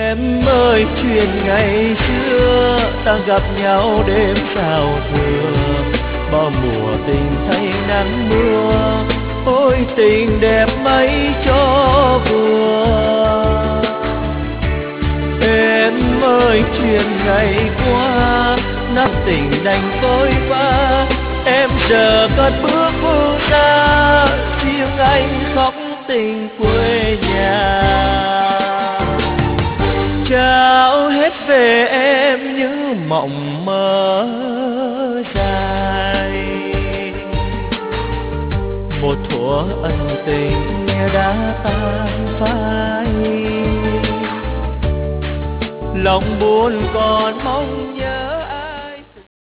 Em ơi chuyện ngày xưa ta gặp nhau đêm giao thừa, bao mùa tình thay nắng mưa, ôi tình đẹp mấy cho vừa. Em ơi chuyện ngày qua nát tình đành vội vã, em giờ cất bước phương xa, riêng anh khóc tình quê nhà. Trao hết về em như mộng mơ dài, một thuở ân tình đã tan phai, lòng buồn còn mong